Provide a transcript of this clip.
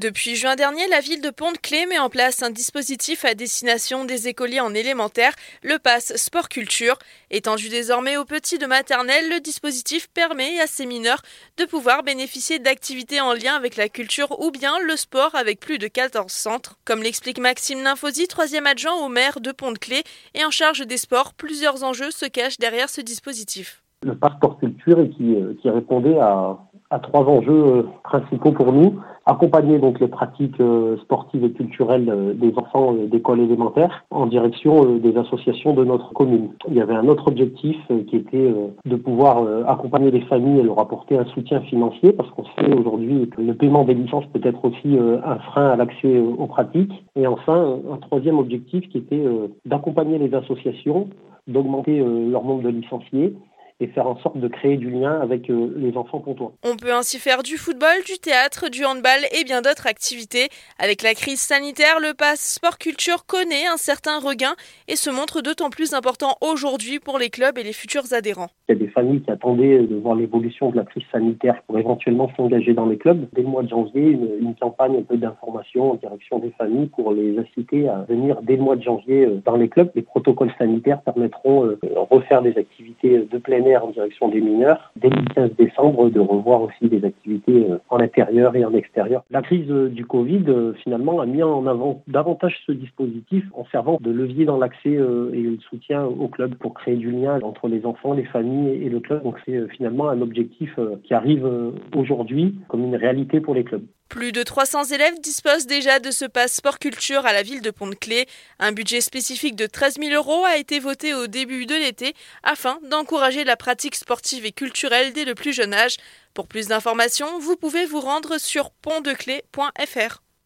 Depuis juin dernier, la ville de Pont-de-Claix met en place un dispositif à destination des écoliers en élémentaire, le Pass Sport Culture. Étendu désormais aux petits de maternelle, le dispositif permet à ces mineurs de pouvoir bénéficier d'activités en lien avec la culture ou bien le sport avec plus de 14 centres. Comme l'explique Maxime Nymphosi, 3e adjoint au maire de Pont-de-Claix et en charge des sports, plusieurs enjeux se cachent derrière ce dispositif. Le Pass Sport Culture qui répondait à 3 enjeux principaux pour nous. Accompagner donc les pratiques sportives et culturelles des enfants d'école élémentaire en direction des associations de notre commune. Il y avait un autre objectif qui était de pouvoir accompagner les familles et leur apporter un soutien financier parce qu'on sait aujourd'hui que le paiement des licences peut être aussi un frein à l'accès aux pratiques. Et enfin, un 3e objectif qui était d'accompagner les associations, d'augmenter leur nombre de licenciés et faire en sorte de créer du lien avec les enfants pontois. On peut ainsi faire du football, du théâtre, du handball et bien d'autres activités. Avec la crise sanitaire, le Pass Sport Culture connaît un certain regain et se montre d'autant plus important aujourd'hui pour les clubs et les futurs adhérents. Il y a des familles qui attendaient de voir l'évolution de la crise sanitaire pour éventuellement s'engager dans les clubs. Dès le mois de janvier, une campagne un peu d'information en direction des familles pour les inciter à venir dès le mois de janvier dans les clubs. Les protocoles sanitaires permettront de refaire des activités de plein air en direction des mineurs. Dès le 15 décembre, de revoir aussi des activités en intérieur et en extérieur. La crise du Covid, finalement, a mis en avant davantage ce dispositif en servant de levier dans l'accès et le soutien au club pour créer du lien entre les enfants, les familles et le club. Donc c'est finalement un objectif qui arrive aujourd'hui comme une réalité pour les clubs. Plus de 300 élèves disposent déjà de ce Pass Sport Culture à la ville de Pont-de-Claix. Un budget spécifique de 13 000 € a été voté au début de l'été afin d'encourager la pratique sportive et culturelle dès le plus jeune âge. Pour plus d'informations, vous pouvez vous rendre sur pontdeclais.fr.